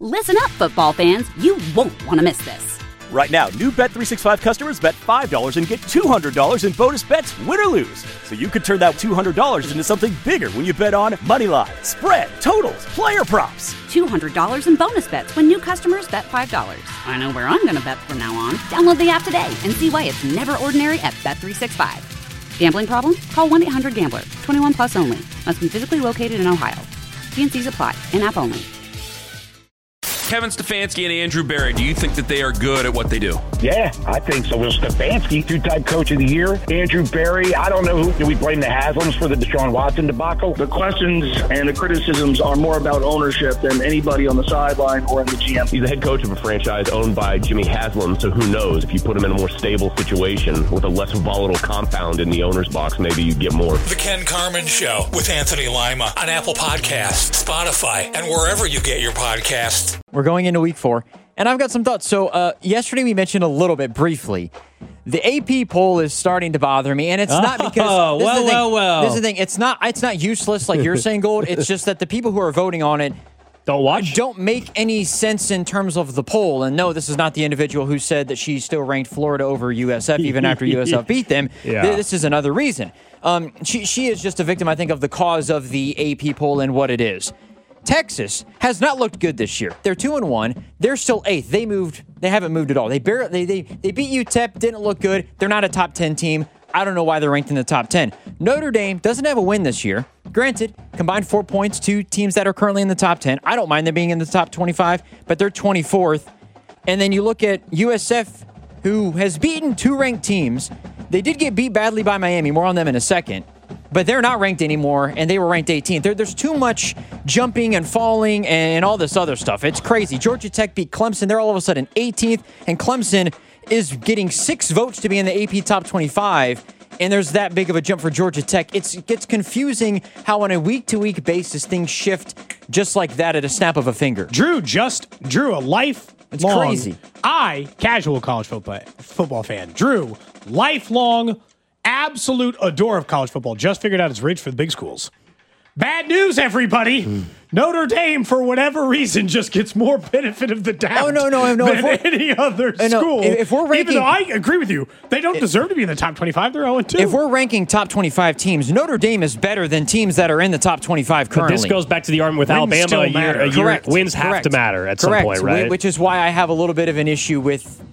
Listen up, football fans. You won't want to miss this. Right now, new Bet365 customers bet $5 and get $200 in bonus bets, win or lose. So you could turn that $200 into something bigger when you bet on money line, spread, totals, player props. $200 in bonus bets when new customers bet $5. I know where I'm going to bet from now on. Download the app today and see why it's never ordinary at Bet365. Gambling problem? Call 1-800-GAMBLER. 21 plus only. Must be physically located in Ohio. T&Cs apply. In-app only. Kevin Stefanski and Andrew Berry, do you think that they are good at what they do? Yeah, I think so. Well, Stefanski, two-time coach of the year. Andrew Berry, I don't know who. Do we blame the Haslams for the Deshaun Watson debacle? The questions and the criticisms are more about ownership than anybody on the sideline or in the GM. He's the head coach of a franchise owned by Jimmy Haslam, so who knows? If you put him in a more stable situation with a less volatile compound in the owner's box, maybe you get more. The Ken Carman Show with Anthony Lima on Apple Podcasts, Spotify, and wherever you get your podcasts. We're going into week 4, and I've got some thoughts. So yesterday we mentioned a little bit briefly. The AP poll is starting to bother me, and it's not because this is the thing. It's not useless like you're saying, Gold. It's just that the people who are voting on it don't make any sense in terms of the poll. And no, this is not the individual who said that she still ranked Florida over USF even after USF beat them. Yeah. This is another reason. She is just a victim, I think, of the cause of the AP poll and what it is. Texas has not looked good this year. They're 2-1. They're still 8th. They haven't moved at all. They beat UTEP, didn't look good. They're not a top 10 team. I don't know why they're ranked in the top 10. Notre Dame doesn't have a win this year. Granted, combined 4 points to teams that are currently in the top 10. I don't mind them being in the top 25, but they're 24th. And then you look at USF, who has beaten 2 ranked teams. They did get beat badly by Miami. More on them in a second. But they're not ranked anymore, and they were ranked 18th. There's too much jumping and falling and all this other stuff. It's crazy. Georgia Tech beat Clemson. They're all of a sudden 18th, and Clemson is getting 6 votes to be in the AP Top 25, and there's that big of a jump for Georgia Tech. It gets confusing how on a week-to-week basis things shift just like that at a snap of a finger. Drew just drew a lifelong... It's crazy. Casual college football fan. Drew, lifelong... absolute adore of college football. Just figured out it's rigged for the big schools. Bad news, everybody. Notre Dame, for whatever reason, just gets more benefit of the doubt than any other school. If we're ranking, even though I agree with you, they don't deserve to be in the top 25. They're 0-2. If we're ranking top 25 teams, Notre Dame is better than teams that are in the top 25 currently. But this goes back to the argument with Alabama a year. Wins have to matter at some point, right? Which is why I have a little bit of an issue with,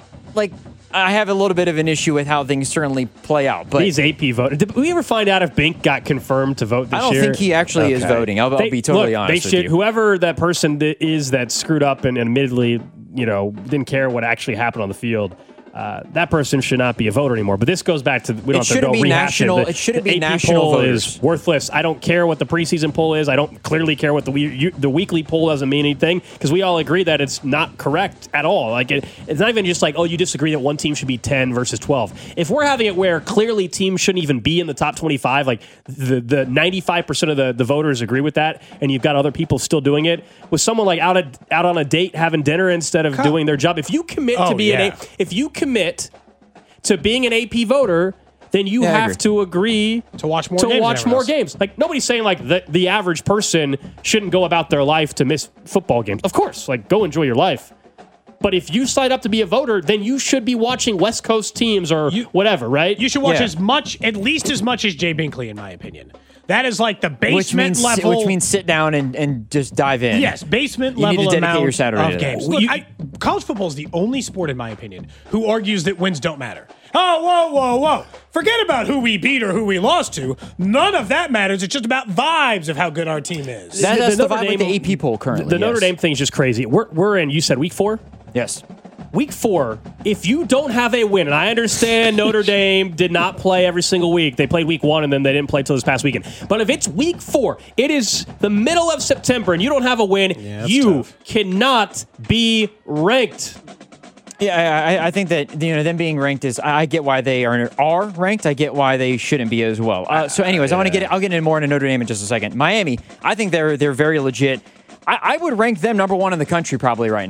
how things certainly play out. But these AP vote. Did we ever find out if Bink got confirmed to vote this year? I don't think he actually is voting. I'll be totally honest with you. Whoever that person is that screwed up and admittedly, didn't care what actually happened on the field, that person should not be a voter anymore. But this goes back to we don't have to go rehash it. It shouldn't be AP national poll voters. is worthless. I don't care what the preseason poll is. I don't clearly care what the weekly poll doesn't mean anything because we all agree that it's not correct at all. Like it's not even just like, oh, you disagree that one team should be 10 versus 12. If we're having it where clearly teams shouldn't even be in the top 25, like the 95% of the voters agree with that, and you've got other people still doing it with someone like out on a date having dinner instead of doing their job. If you commit to be commit to being an AP voter, then you have to agree to watch more games. Like nobody's saying like the average person shouldn't go about their life to miss football games. Of course, like go enjoy your life. But if you sign up to be a voter, then you should be watching West Coast teams or whatever, right? You should watch at least as much as Jay Binkley, in my opinion. That is like the basement level. Which means sit down and just dive in. Yes, basement you level need to dedicate amount your Saturday of games. Look, college football is the only sport, in my opinion, who argues that wins don't matter. Oh, whoa. Forget about who we beat or who we lost to. None of that matters. It's just about vibes of how good our team is. That's the vibe with the AP poll currently. The Notre Dame thing is just crazy. We're in, you said week 4? Yes. Week 4, if you don't have a win, and I understand Notre Dame did not play every single week. They played week 1, and then they didn't play until this past weekend. But if it's week 4, it is the middle of September, and you don't have a win, you cannot be ranked. Yeah, I think that them being ranked is. I get why they are ranked. I get why they shouldn't be as well. So, anyways, I'll get into more into Notre Dame in just a second. Miami, I think they're very legit. I would rank them number 1 in the country probably right now.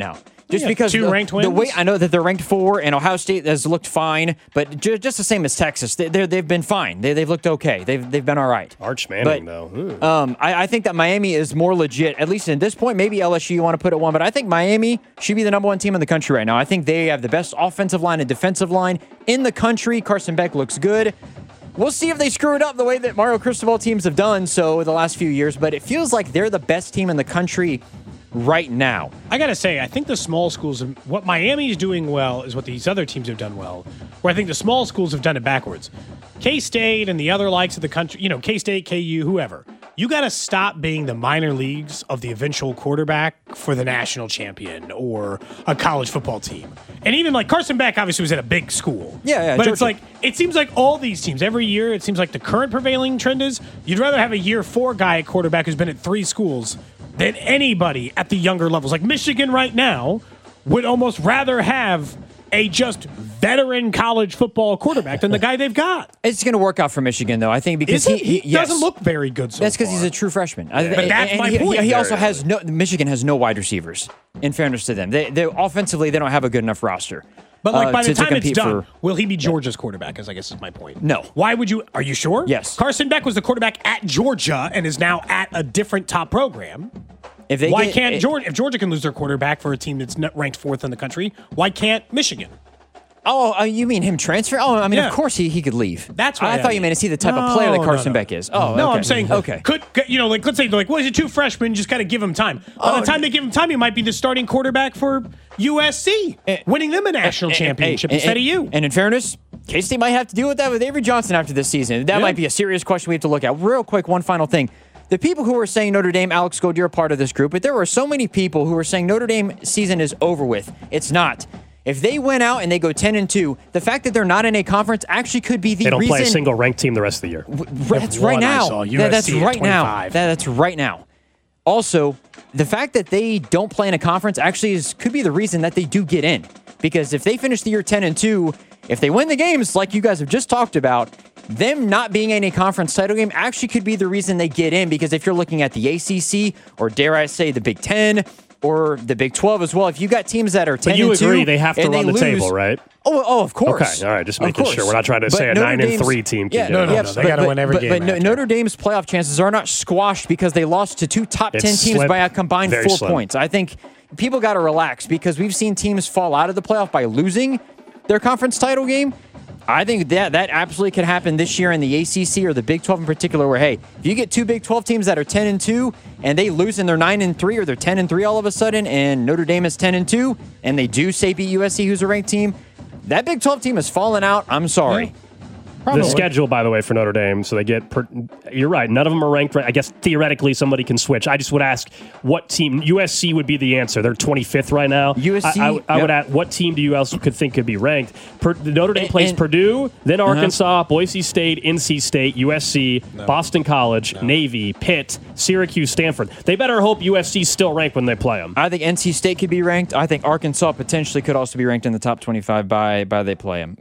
Just because two ranked wins. The way I know that they're ranked 4 and Ohio State has looked fine, but just the same as Texas, they've been fine. They've looked okay. They've been all right. Arch Manning, though. I think that Miami is more legit, at least at this point. Maybe LSU you want to put at 1, but I think Miami should be the number 1 team in the country right now. I think they have the best offensive line and defensive line in the country. Carson Beck looks good. We'll see if they screw it up the way that Mario Cristobal teams have done so the last few years, but it feels like they're the best team in the country right now. I got to say, I think the small schools, what Miami is doing well is what these other teams have done well, where I think the small schools have done it backwards. K-State and the other likes of the country, K-State, KU, whoever. You got to stop being the minor leagues of the eventual quarterback for the national champion or a college football team. And even like Carson Beck obviously was at a big school. Yeah, but Georgia. it's like, it seems like all these teams, every year, it seems like the current prevailing trend is you'd rather have a year 4 guy at quarterback who's been at 3 schools than anybody at the younger levels. Like Michigan right now would almost rather have a just veteran college football quarterback than the guy they've got. It's going to work out for Michigan, though. I think because he yes. doesn't look very good so That's because far. he's a true freshman. But that's my point. He also has Michigan has no wide receivers, in fairness to them. They offensively, they don't have a good enough roster. But like by the time it's done, for, will he be Georgia's quarterback, I guess is my point. No. Why would you? Are you sure? Yes. Carson Beck was the quarterback at Georgia and is now at a different top program. If Georgia can lose their quarterback for a team that's not ranked 4th in the country, why can't Michigan? Oh, you mean him transfer? Oh, I mean, Yeah. Of course he could leave. That's what I thought you meant to see the type of player that Carson Beck is. Oh, no, okay. I'm saying okay. Could like let's say they're like, well, he's a 2 freshman, just got to give him time. By the time they give him time, he might be the starting quarterback for USC, winning them a national championship instead of you. And in fairness, K-State might have to deal with that with Avery Johnson after this season. That might be a serious question we have to look at. Real quick, one final thing. The people who were saying Notre Dame, Alex Gold, you're a part of this group, but there were so many people who were saying Notre Dame season is over with. It's not. If they went out and they go 10-2, the fact that they're not in a conference actually could be the reason. They don't play a single ranked team the rest of the year. That's right now. That's right now. That's right now. Also, the fact that they don't play in a conference actually could be the reason that they do get in. Because if they finish the year 10-2, if they win the games like you guys have just talked about, them not being in a conference title game actually could be the reason they get in. Because if you're looking at the ACC, or dare I say the Big Ten, or the Big 12 as well, if you got teams that are 10-2, but you agree they have to run the table, right? Oh, of course. Okay, all right, just making sure. We're not trying to say a 9-3 team can do it. They got to win every game. But Notre Dame's playoff chances are not squashed because they lost to 2 top 10 teams by a combined 4 points. I think people got to relax because we've seen teams fall out of the playoff by losing their conference title game. I think that absolutely could happen this year in the ACC or the Big 12 in particular, where, hey, if you get 2 Big 12 teams that are 10-2 and they lose and they're 9-3 or they're 10-3 all of a sudden, and Notre Dame is 10-2 and they do say beat USC, who's a ranked team, that Big 12 team has fallen out. I'm sorry. Yeah. The schedule, by the way, for Notre Dame, so they get, you're right, none of them are ranked. I guess theoretically somebody can switch. I just would ask what team, USC would be the answer. They're 25th right now. USC, I would ask, what team do you else could think could be ranked? Notre Dame plays Purdue, then Arkansas, Boise State, NC State, USC, Boston College, Navy, Pitt, Syracuse, Stanford. They better hope USC's still ranked when they play them. I think NC State could be ranked. I think Arkansas potentially could also be ranked in the top 25 by the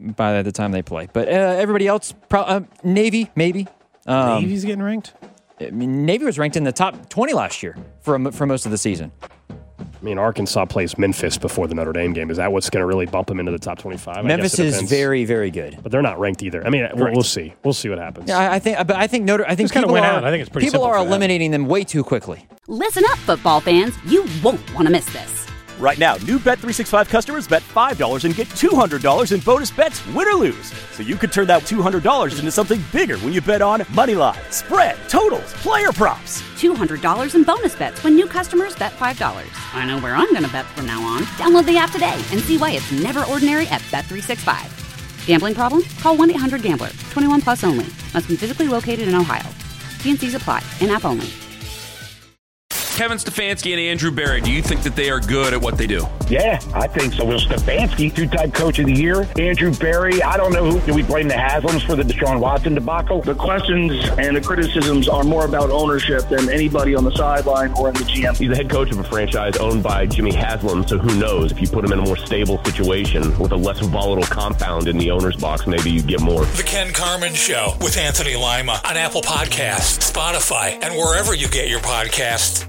time they play. But everybody else, Navy, maybe. Navy's getting ranked? Navy was ranked in the top 20 last year for most of the season. I mean, Arkansas plays Memphis before the Notre Dame game. Is that what's going to really bump them into the top 25? Memphis is very, very good, but they're not ranked either. I mean, we'll see. We'll see what happens. Yeah, I think people are eliminating them way too quickly. Listen up, football fans. You won't want to miss this. Right now, new Bet365 customers bet $5 and get $200 in bonus bets, win or lose. So you could turn that $200 into something bigger when you bet on money line, spread, totals, player props. $200 in bonus bets when new customers bet $5. I know where I'm going to bet from now on. Download the app today and see why it's never ordinary at Bet365. Gambling problem? Call 1-800-GAMBLER. 21 plus only. Must be physically located in Ohio. T&Cs apply. In-app only. Kevin Stefanski and Andrew Berry, do you think that they are good at what they do? Yeah, I think so. Will Stefanski, 2-time coach of the year. Andrew Berry, I don't know who. Do we blame the Haslams for the Deshaun Watson debacle? The questions and the criticisms are more about ownership than anybody on the sideline or in the GM. He's the head coach of a franchise owned by Jimmy Haslam, so who knows? If you put him in a more stable situation with a less volatile compound in the owner's box, maybe you get more. The Ken Carman Show with Anthony Lima on Apple Podcasts, Spotify, and wherever you get your podcasts.